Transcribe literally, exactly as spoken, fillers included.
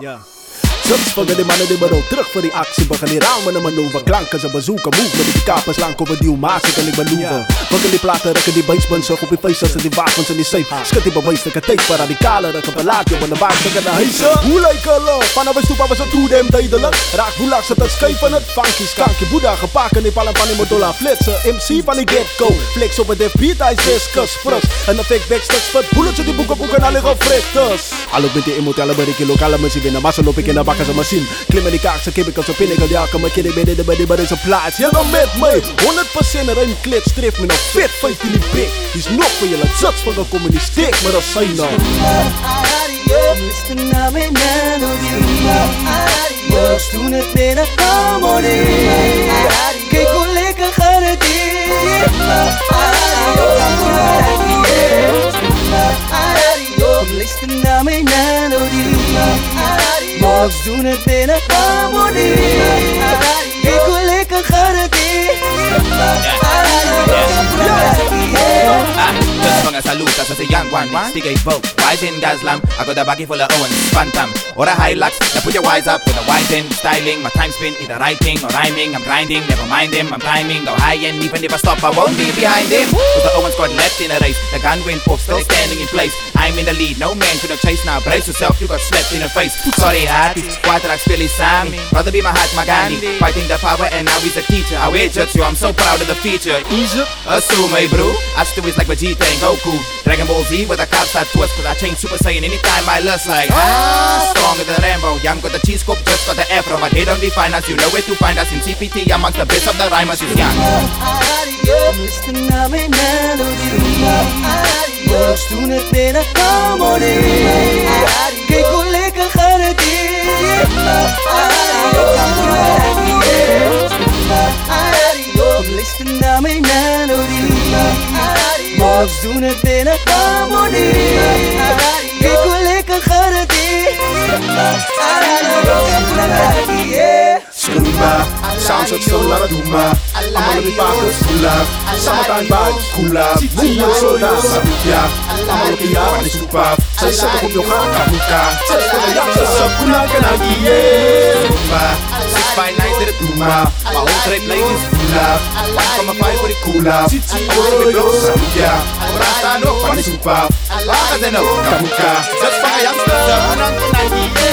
Ja. Soms vangen die mannen die bedoel terug voor die actie. We gaan hier aan met een manoeuvre. Klanken ze bezoeken, move met die kapers lang over die maas. Ik kan niet manoeuvre. Vangen die platen, rekken die baseband zo op je face als die wapens en die safe. Schud die bewijselijke tape voor radicalen. Rekken belaat je op de baan, stekken de heisen. Hoe lijken love? Vanaf een stoep was het toe dem tijdelijk. Raak hoe laag ze het scheef van het funky skanky. Boeddha gepakken die pallen van die motola flitsen. M C van die get-go. Flex op het F beat, hij is discus, frust. En dan fake backstage sput. Bullet ze die boeken boeken al liggen fritters. Alle met die immortelle berikje lokale muziek in de massa loop ik in de bak als een machine. Klimmen die kaak, ze kibbekels op pinnacle. Ja, kom ik in die midden, bij die bij deze plaats. Ja, dan met mij. honderd procent er een klits strip me nog fit. Vijf in die pik. Die is nog voor je laat zats van een communistiek. Maar dat zijn nou. Listen naar mijn melodie. Jongens doen het met een harmonie. Kijk hoe lekker gaat het hier. Listen naar mijn melodie. Jongens doen het met een harmonie. Kijk hoe lekker gaat het hier. Just from a salute, as a young one, stick a vote. Wise in Gazlam, I got a baggy full of Owens, Phantom, or a Hilux. Now put your wise up with a wise in styling. My time spent either writing or rhyming. I'm grinding, never mind him. I'm climbing, go high and even if I stop, I won't be behind him. Cause the Owens got left in a race. The gun went off, still standing in place. I'm in the lead, no man could have chased now. Brace yourself, you got slapped in the face. Sorry, heart, quite like Billy Sammy. Rather be my heart, Magani. Fighting the power and now he's a teacher. I wagered you, I'm so proud of the feature. Egypt, assume, hey bro. I still is like Vegeta and Goku. Dragon Ball Z with a card start twist. Cause I change Super Saiyan anytime I lust like ah, stronger than Rambo. Young got the cheese scope, just got the afro. But they don't define us, you know where to find us in C P T. Amongst the best of the rhymers is young. Listen naar mijn melodie. Jongens doen het met een harmonie. Kijk hoe lekker gaat het hier. Listen naar mijn melodie. Jongens doen het met een harmonie. Kijk hoe lekker gaat het hier. Screama, sounds like so la duma. Amalo di pakos kula. Summertime vibes kula. Movement so dance sabutya. Amalo ki ya ni supa. Say sa ko yo ka kamuka. Just for the young sa kuna kanagi yeah. Six by nine to the Duma. My whole trip ladies kula. One from a five for the kula. Amalo di blow sabutya. Rasta no pani supa. Baka de no kamuka. Just for the young sa kuna kanagi yeah.